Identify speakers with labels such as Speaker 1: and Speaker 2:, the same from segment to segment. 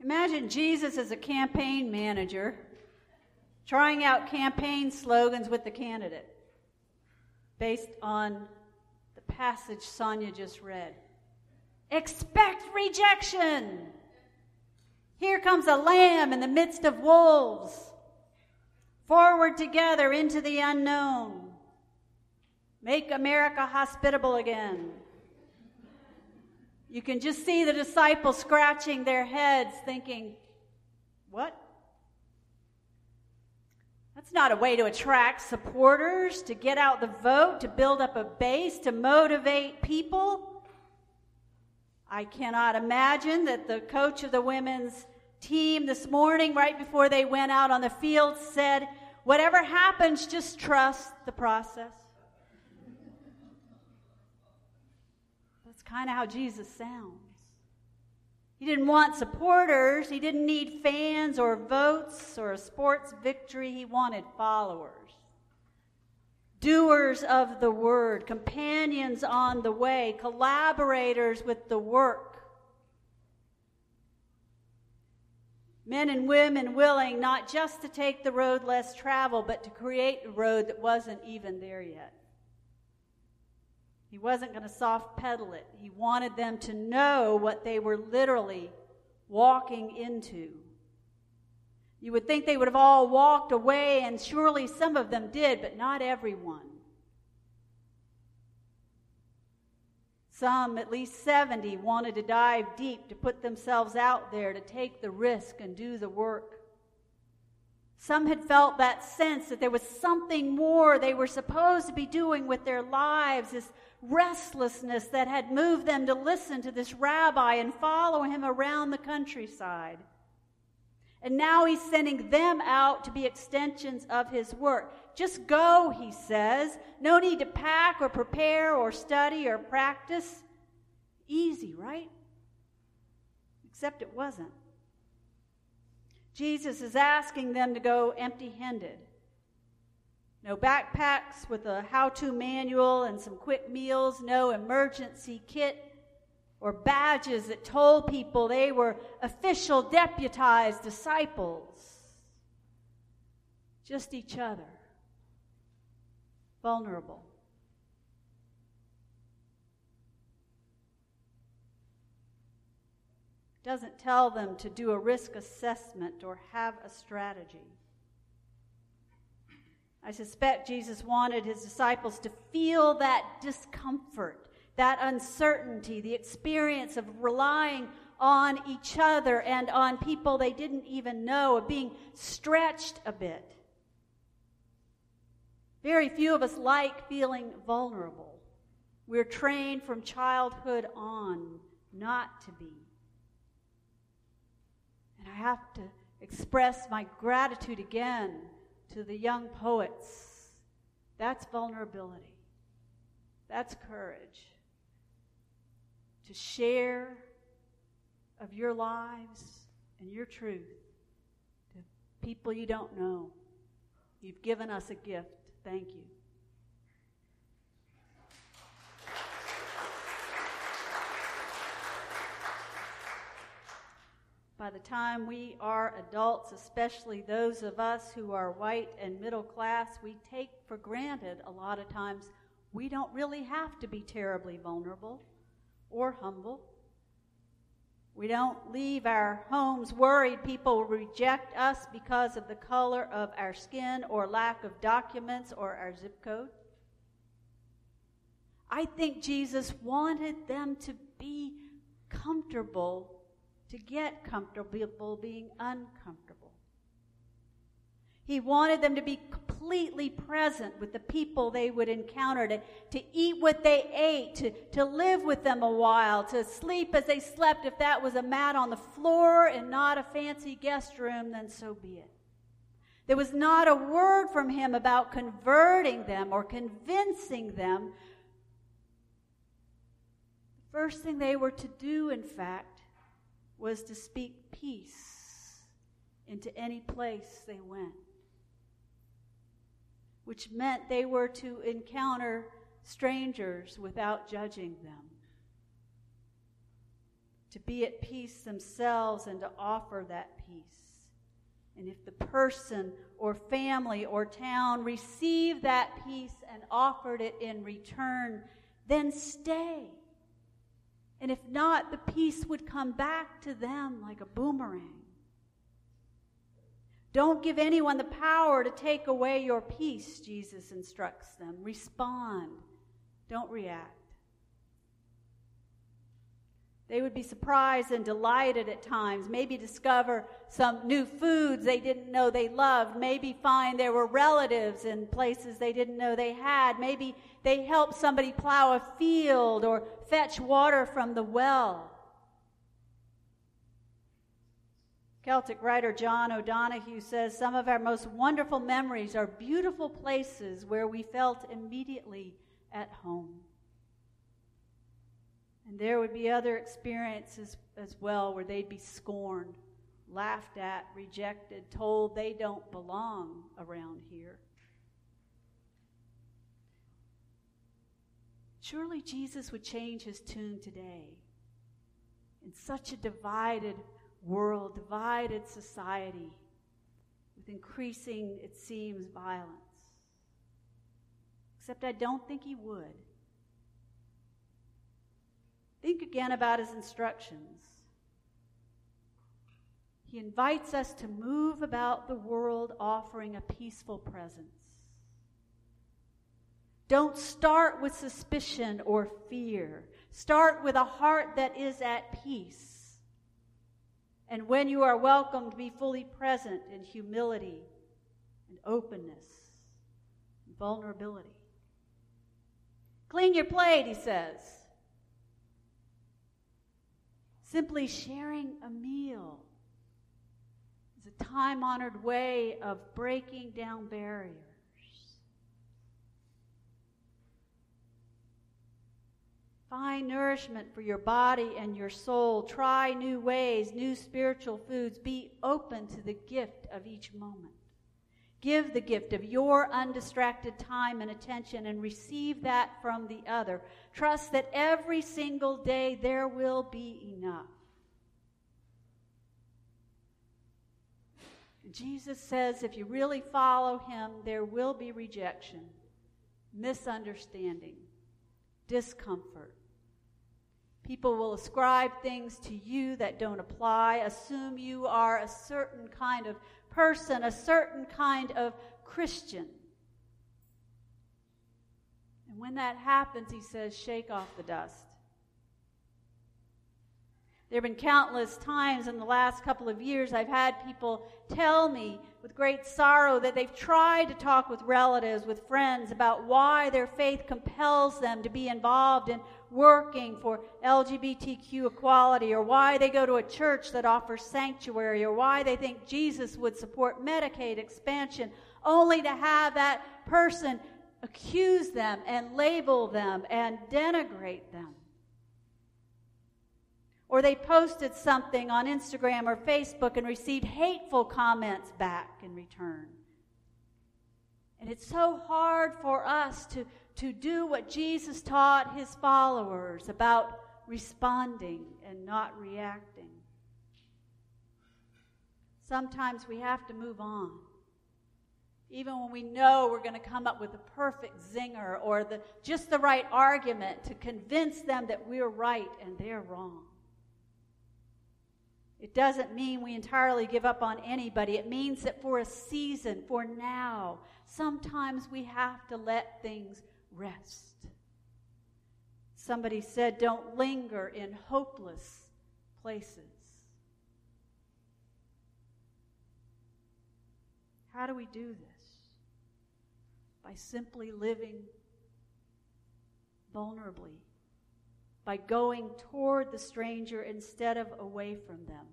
Speaker 1: Imagine Jesus as a campaign manager trying out campaign slogans with the candidate based on the passage Sonia just read. Expect rejection. Here comes a lamb in the midst of wolves. Forward together into the unknown. Make America hospitable again. You can just see the disciples scratching their heads thinking, what? That's not a way to attract supporters, to get out the vote, to build up a base, to motivate people. I cannot imagine that the coach of the women's team this morning, right before they went out on the field, said, whatever happens, just trust the process. That's kind of how Jesus sounds. He didn't want supporters. He didn't need fans or votes or a sports victory. He wanted followers. Doers of the word, companions on the way, collaborators with the work. Men and women willing not just to take the road less traveled, but to create a road that wasn't even there yet. He wasn't going to soft pedal it. He wanted them to know what they were literally walking into. You would think they would have all walked away, and surely some of them did, but not everyone. Some, at least 70, wanted to dive deep, to put themselves out there, to take the risk and do the work. Some had felt that sense that there was something more they were supposed to be doing with their lives, this restlessness that had moved them to listen to this rabbi and follow him around the countryside. And now he's sending them out to be extensions of his work. Just go, he says. No need to pack or prepare or study or practice. Easy, right? Except it wasn't. Jesus is asking them to go empty-handed. No backpacks with a how-to manual and some quick meals, no emergency kit or badges that told people they were official deputized disciples. Just each other. Vulnerable. Doesn't tell them to do a risk assessment or have a strategy. I suspect Jesus wanted his disciples to feel that discomfort, that uncertainty, the experience of relying on each other and on people they didn't even know, of being stretched a bit. Very few of us like feeling vulnerable. We're trained from childhood on not to be. And I have to express my gratitude again to the young poets. That's vulnerability. That's courage. To share of your lives and your truth to people you don't know. You've given us a gift. Thank you. By the time we are adults, especially those of us who are white and middle class, we take for granted a lot of times we don't really have to be terribly vulnerable or humble. We don't leave our homes worried people will reject us because of the color of our skin or lack of documents or our zip code. I think Jesus wanted them to be comfortable, to get comfortable being uncomfortable. He wanted them to be completely present with the people they would encounter, to eat what they ate, to live with them a while, to sleep as they slept. If that was a mat on the floor and not a fancy guest room, then so be it. There was not a word from him about converting them or convincing them. The first thing they were to do, in fact, was to speak peace into any place they went, which meant they were to encounter strangers without judging them, to be at peace themselves and to offer that peace. And if the person or family or town received that peace and offered it in return, then stay. And if not, the peace would come back to them like a boomerang. Don't give anyone the power to take away your peace, Jesus instructs them. Respond. Don't react. They would be surprised and delighted at times, maybe discover some new foods they didn't know they loved, maybe find there were relatives in places they didn't know they had, maybe they helped somebody plow a field or fetch water from the well. Celtic writer John O'Donohue says, some of our most wonderful memories are beautiful places where we felt immediately at home. And there would be other experiences as well where they'd be scorned, laughed at, rejected, told they don't belong around here. Surely Jesus would change his tune today in such a divided world, divided society, with increasing, it seems, violence. Except I don't think he would. Think again about his instructions. He invites us to move about the world offering a peaceful presence. Don't start with suspicion or fear. Start with a heart that is at peace. And when you are welcomed, be fully present in humility and openness and vulnerability. Clean your plate, he says. Simply sharing a meal is a time-honored way of breaking down barriers. Find nourishment for your body and your soul. Try new ways, new spiritual foods. Be open to the gift of each moment. Give the gift of your undistracted time and attention and receive that from the other. Trust that every single day there will be enough. Jesus says if you really follow him, there will be rejection, misunderstanding, discomfort. People will ascribe things to you that don't apply, assume you are a certain kind of person, a certain kind of Christian. And when that happens, he says, shake off the dust. There have been countless times in the last couple of years I've had people tell me with great sorrow that they've tried to talk with relatives, with friends about why their faith compels them to be involved in working for LGBTQ equality, or why they go to a church that offers sanctuary, or why they think Jesus would support Medicaid expansion, only to have that person accuse them and label them and denigrate them. Or they posted something on Instagram or Facebook and received hateful comments back in return. And it's so hard for us to do what Jesus taught his followers about responding and not reacting. Sometimes we have to move on. Even when we know we're going to come up with a perfect zinger or just the right argument to convince them that we're right and they're wrong. It doesn't mean we entirely give up on anybody. It means that for a season, for now, sometimes we have to let things rest. Somebody said, don't linger in hopeless places. How do we do this? By simply living vulnerably. By going toward the stranger instead of away from them.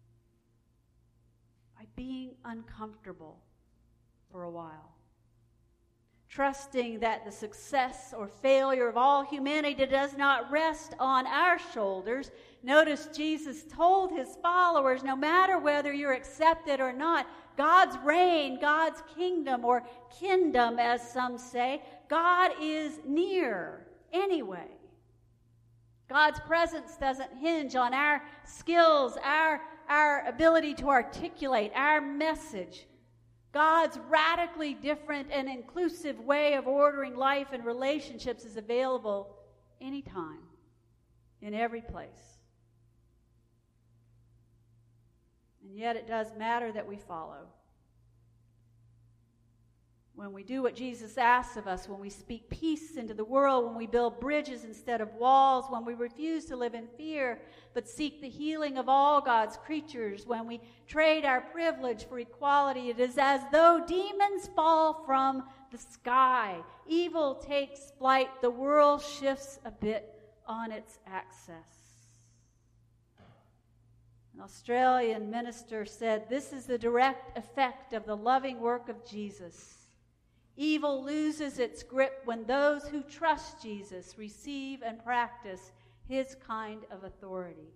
Speaker 1: By being uncomfortable for a while. Trusting that the success or failure of all humanity does not rest on our shoulders. Notice Jesus told his followers, no matter whether you're accepted or not, God's reign, God's kingdom, or kingdom as some say, God is near anyway. God's presence doesn't hinge on our skills, our ability to articulate our message. God's radically different and inclusive way of ordering life and relationships is available anytime, in every place. And yet it does matter that we follow. When we do what Jesus asks of us, when we speak peace into the world, when we build bridges instead of walls, when we refuse to live in fear but seek the healing of all God's creatures, when we trade our privilege for equality, it is as though demons fall from the sky. Evil takes flight. The world shifts a bit on its axis. An Australian minister said, "This is the direct effect of the loving work of Jesus. Evil loses its grip when those who trust Jesus receive and practice his kind of authority."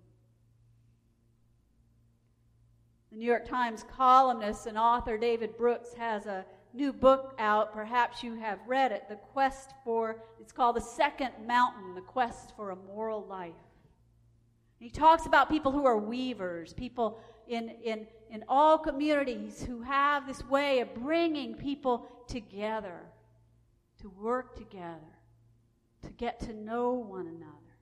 Speaker 1: The New York Times columnist and author David Brooks has a new book out. Perhaps you have read it. It's called The Second Mountain, The Quest for a Moral Life. He talks about people who are weavers, people in all communities who have this way of bringing people together, to work together, to get to know one another,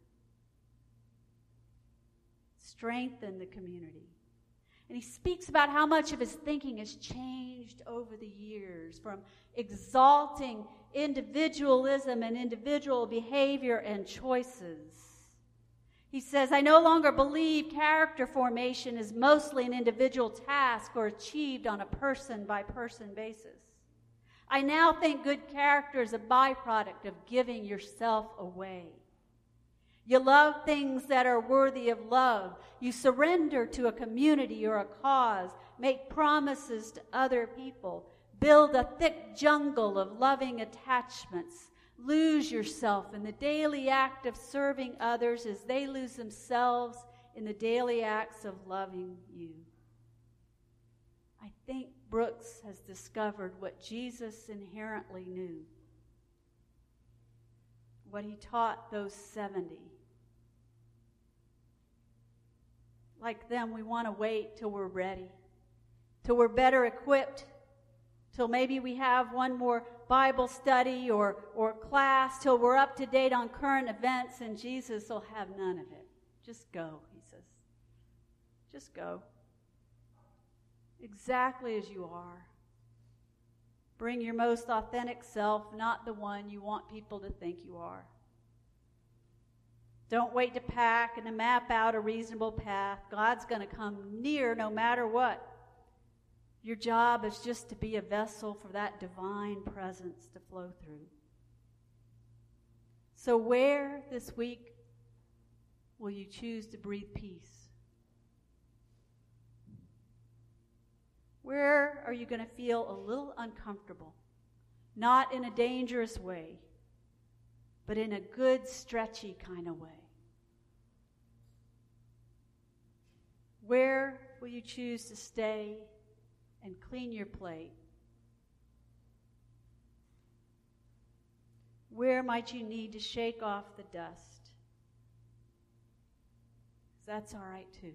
Speaker 1: strengthen the community. And he speaks about how much of his thinking has changed over the years, from exalting individualism and individual behavior and choices. He says, "I no longer believe character formation is mostly an individual task or achieved on a person-by-person basis. I now think good character is a byproduct of giving yourself away. You love things that are worthy of love. You surrender to a community or a cause, make promises to other people, build a thick jungle of loving attachments, lose yourself in the daily act of serving others as they lose themselves in the daily acts of loving you." I think Brooks has discovered what Jesus inherently knew, what he taught those 70. Like them, we want to wait till we're ready, till we're better equipped, till maybe we have one more Bible study or class, till we're up to date on current events, and Jesus will have none of it. Just go, he says. Just go. Exactly as you are. Bring your most authentic self, not the one you want people to think you are. Don't wait to pack and to map out a reasonable path. God's going to come near no matter what. Your job is just to be a vessel for that divine presence to flow through. So where this week will you choose to breathe peace? Where are you going to feel a little uncomfortable? Not in a dangerous way, but in a good, stretchy kind of way. Where will you choose to stay and clean your plate? Where might you need to shake off the dust? 'Cause that's all right too.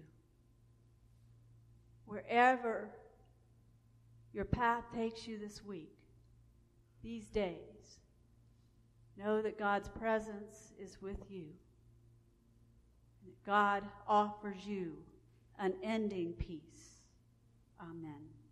Speaker 1: Wherever your path takes you this week, these days, know that God's presence is with you. And that God offers you unending peace. Amen.